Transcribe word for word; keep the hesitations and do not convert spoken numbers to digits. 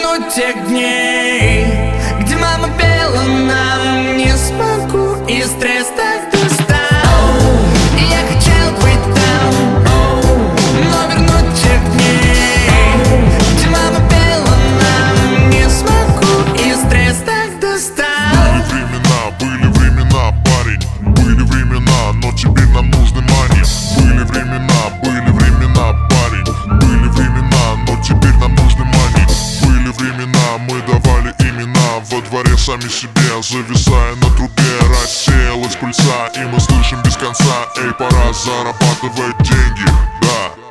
вернуть тех дней, где мама пела нам «Не смогу» и стресс так достал. И я хотел быть там, но вернуть тех дней, где мама пела нам «Не смогу» и стресс так достал. Были времена, были времена, парень, были времена, но теперь нам нужны мани. Были времена, были времена, парень, были времена, но теперь нам нужны мани. Были времена, мы давали имена во дворе сами себе, зависая на трубе, рассеялась пыльца, и мы слышим без конца: эй, пора зарабатывать деньги, да.